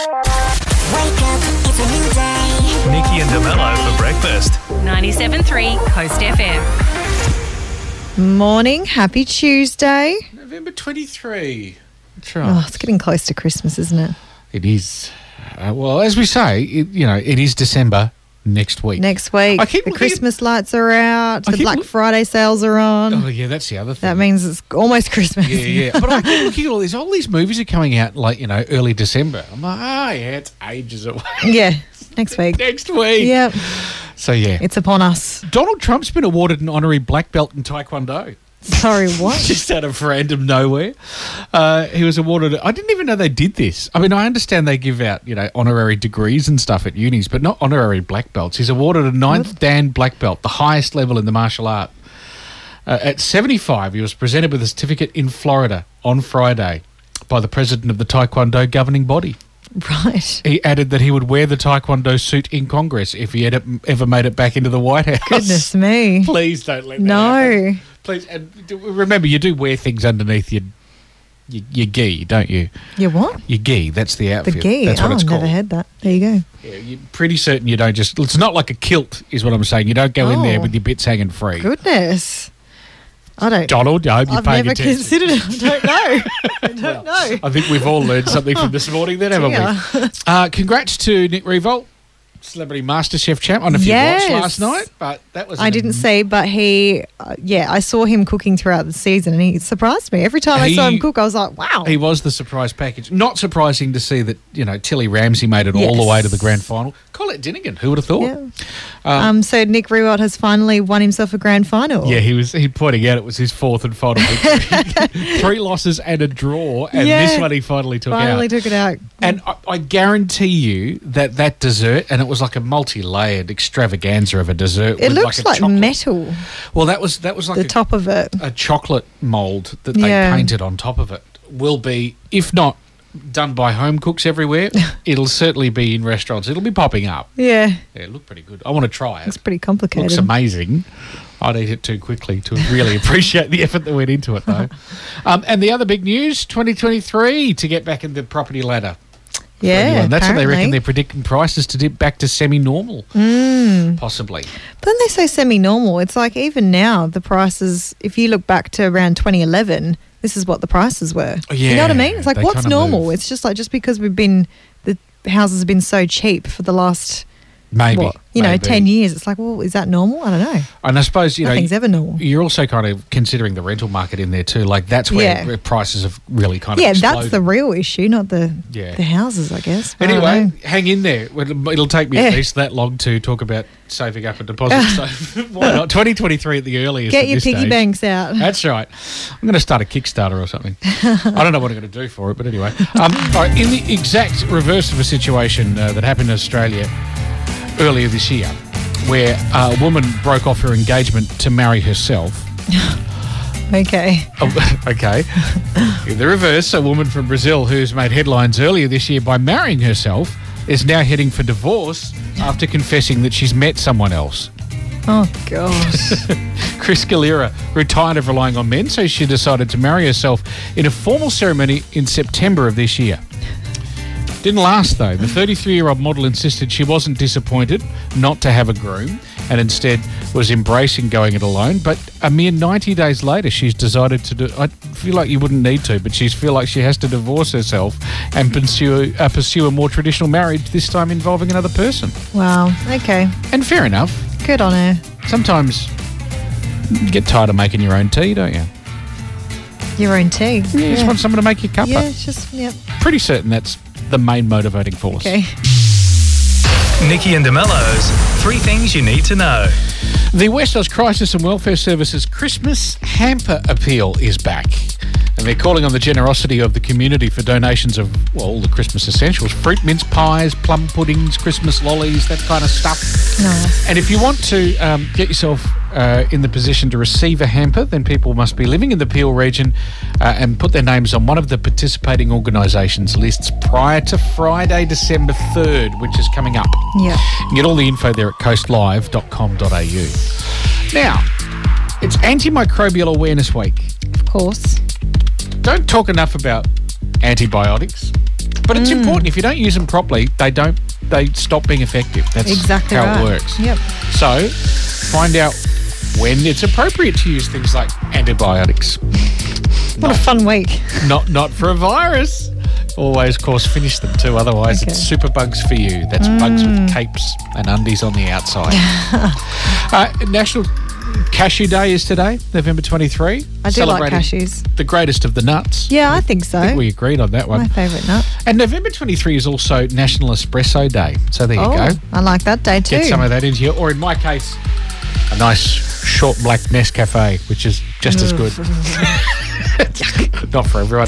Wake up, it's a new day. Nikki and DeMello for breakfast. 97.3 Coast FM. Morning, happy Tuesday. November 23. That's right. Oh, it's getting close to Christmas, isn't it? It is. Well, as we say, it is December next week. Next week, I keep the looking at- Christmas lights are out, I the keep Black look- Friday sales are on. Oh, yeah, that's the other thing. That means it's almost Christmas. Yeah. But I keep looking at all these movies are coming out like, early December. I'm like, yeah, it's ages away. Yeah, next week. Next week. Yep, So, yeah. it's upon us. Donald Trump's been awarded an honorary black belt in Taekwondo. Sorry, what? Just out of random nowhere. He was awarded... I didn't even know they did this. I mean, I understand they give out, honorary degrees and stuff at unis, but not honorary black belts. He's awarded a 9th Dan black belt, the highest level in the martial art. At 75, he was presented with a certificate in Florida on Friday by the president of the Taekwondo governing body. Right. He added that he would wear the Taekwondo suit in Congress if he had ever made it back into the White House. Goodness me. Please don't let that happen. No. Please, and remember, you do wear things underneath your gi, don't you? You what? Your gi, that's the The outfit. gi. That's what it's I've called. never had that. There you go. Yeah, you're pretty certain you don't just... It's not like a kilt, is what I'm saying. You don't go in there Oh. with your bits hanging free. Goodness. I don't... Donald, I hope you're I've paying never attention. considered it. I don't know. I don't know. I think we've all learned something from this morning then, haven't we? Congrats to Nick Revolt, Celebrity MasterChef champ. I don't know if Yes. you watched last night, but that was... I didn't see, but he, I saw him cooking throughout the season and he surprised me. Every time I saw him cook, I was like, wow. He was the surprise package. Not surprising to see that, Tilly Ramsey made it all the way to the grand final. Colette Dinnigan, who would have thought? Yeah. So Nick Rewalt has finally won himself a grand final. Yeah, he pointing out it was his fourth and final victory. 3 losses and a draw, and this one he finally took took it out. And I guarantee you that dessert, and it was like a multi-layered extravaganza of a dessert. It with looks a like chocolate- metal, Well, that was like the top of it. a chocolate mould that they painted on top of it. Will be, if not done by home cooks everywhere, it'll certainly be in restaurants. It'll be popping up. Yeah, Yeah, it looked pretty good. I want to try it. it's pretty complicated. Looks amazing. I'd eat it too quickly to really appreciate the effort that went into it, though. And the other big news, 2023, to get back in the property ladder. Yeah, That's what they reckon. apparently. They're predicting prices to dip back to semi-normal, possibly. But then they say semi-normal. It's like even now, the prices, if you look back to around 2011, this is what the prices were. You know what I mean? It's like, they what's kinda normal? move. It's just like, just because the houses have been so cheap for the last, Maybe. 10 years. It's like, well, is that normal? I don't know. And I suppose, Nothing's ever normal. you're also kind of considering the rental market in there too. Like that's where prices have really kind of Yeah, exploded. that's the real issue, not the houses, I guess. But I don't Anyway, know. hang in there. It'll take me at least that long to talk about saving up a deposit. So why not? 2023 at the earliest. Get at your this piggy stage. banks out. That's right. I'm going to start a Kickstarter or something. I don't know what I'm going to do for it, but anyway. All right, in the exact reverse of a situation that happened in Australia earlier this year, where a woman broke off her engagement to marry herself. Okay. Oh, okay. In the reverse, a woman from Brazil who's made headlines earlier this year by marrying herself is now heading for divorce after confessing that she's met someone else. Oh, gosh. Chris Galera retired of relying on men, so she decided to marry herself in a formal ceremony in September of this year. Didn't last, though. The 33-year-old model insisted she wasn't disappointed not to have a groom and instead was embracing going it alone. But a mere 90 days later, she's decided to do... I feel like you wouldn't need to, but she feels like she has to divorce herself and pursue a more traditional marriage, this time involving another person. Wow. Okay. And fair enough. Good on her. Sometimes you get tired of making your own tea, don't you? Your own tea. You just want someone to make your cuppa. Yeah, it's just, yep. Pretty certain that's the main motivating force. Okay. Nikki and DeMello's 3 Things You Need to Know. The West Oz Crisis and Welfare Services Christmas Hamper Appeal is back. And they're calling on the generosity of the community for donations of, well, all the Christmas essentials. Fruit mince pies, plum puddings, Christmas lollies, that kind of stuff. Nice. And if you want to get yourself in the position to receive a hamper, then people must be living in the Peel region and put their names on one of the participating organisations' lists prior to Friday, December 3rd, which is coming up. Yeah. You can get all the info there at coastlive.com.au. Now, it's Antimicrobial Awareness Week. Of course. Don't talk enough about antibiotics. But it's important. If you don't use them properly, they stop being effective. That's Exactly how right. it works. Yep. So find out when it's appropriate to use things like antibiotics. What a fun week. Not for a virus. Always, of course, finish them too. Otherwise, Okay. it's super bugs for you. That's bugs with capes and undies on the outside. National Cashew Day is today, November 23. I do like Celebrating cashews. the greatest of the nuts. Yeah, I think so. I think we agreed on that one. My favourite nut. And November 23 is also National Espresso Day. So there you go. I like that day too. Get some of that into you. Or in my case, a nice short black Nescafe, which is just as good. Not for everyone.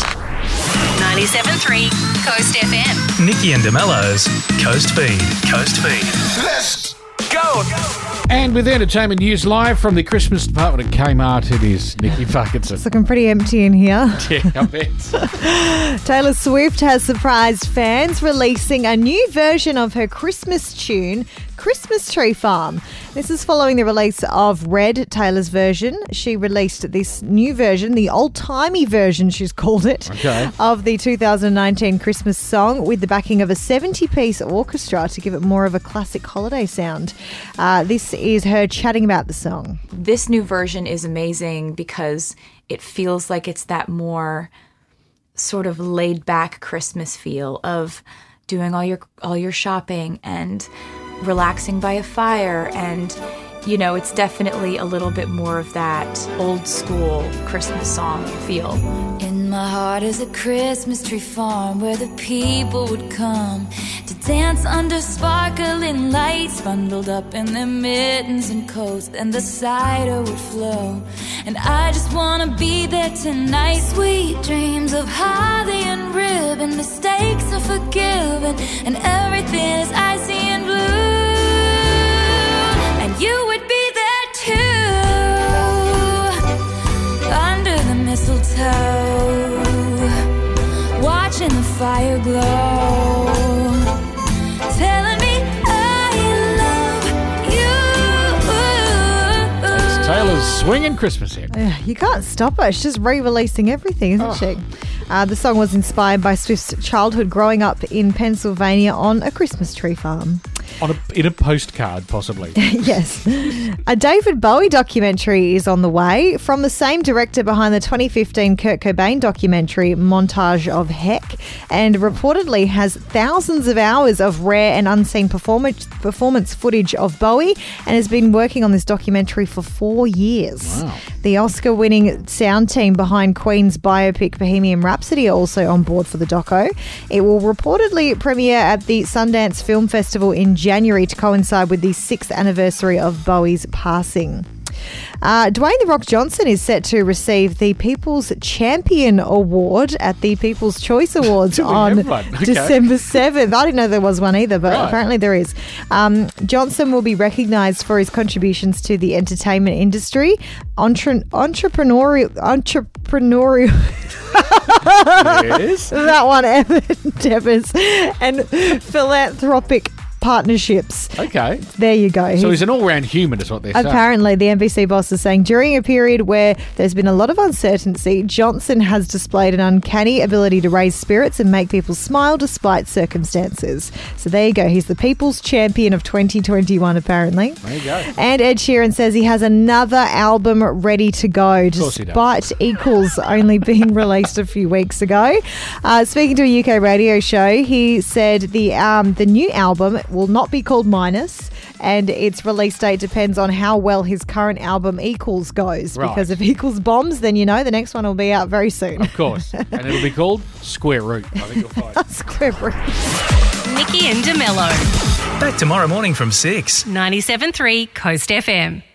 97.3 Coast FM. Nikki and DeMello's Coast Feed. Coast Feed. Let's go. And with entertainment news live from the Christmas department at Kmart, it is Nikki Parkinson. It's looking pretty empty in here. Yeah, I bet. Taylor Swift has surprised fans releasing a new version of her Christmas tune, Christmas Tree Farm. This is following the release of Red, Taylor's version. She released this new version, the old-timey version, she's called it, Okay. of the 2019 Christmas song with the backing of a 70-piece orchestra to give it more of a classic holiday sound. This is her chatting about the song. This new version is amazing because it feels like it's that more sort of laid back Christmas feel of doing all your shopping and relaxing by a fire, and you know, it's definitely a little bit more of that old school Christmas song feel. In my heart is a Christmas tree farm where the people would come to dance under sparkling lights, bundled up in their mittens and coats, and the cider would flow. And I just wanna be there tonight. Sweet dreams of holly and ribbon, mistakes are forgiven, and everything is icy and blue. And you would be there too, under the mistletoe, watching the fire glow, telling me I love you. It's Taylor's swinging Christmas hit. You can't stop her. She's just re-releasing everything, isn't she? The song was inspired by Swift's childhood growing up in Pennsylvania on a Christmas tree farm. In a postcard, possibly. Yes. A David Bowie documentary is on the way from the same director behind the 2015 Kurt Cobain documentary Montage of Heck, and reportedly has thousands of hours of rare and unseen performance footage of Bowie, and has been working on this documentary for 4 years. Wow. The Oscar-winning sound team behind Queen's biopic Bohemian Rhapsody are also on board for the doco. It will reportedly premiere at the Sundance Film Festival in January to coincide with the 6th anniversary of Bowie's passing. Dwayne "The Rock" Johnson is set to receive the People's Champion Award at the People's Choice Awards Do we on have one? Okay. December 7th. I didn't know there was one either, but Right. apparently there is. Johnson will be recognised for his contributions to the entertainment industry, entrepreneurial Yes. that one, endeavours, and philanthropic partnerships. Okay. There you go. So he's an all-round human is what they're saying. Apparently, the NBC boss is saying during a period where there's been a lot of uncertainty, Johnson has displayed an uncanny ability to raise spirits and make people smile despite circumstances. So there you go. He's the People's Champion of 2021, apparently. There you go. And Ed Sheeran says he has another album ready to go, course he does. despite Equals only being released a few weeks ago. Speaking to a UK radio show, he said the new album will not be called Minus, and its release date depends on how well his current album Equals goes. Right. Because if Equals bombs, then you know the next one will be out very soon. Of course. And it'll be called Square Root. I think you'll find. Square root. Nikki and DeMello. Back tomorrow morning from 6. 97.3 Coast FM.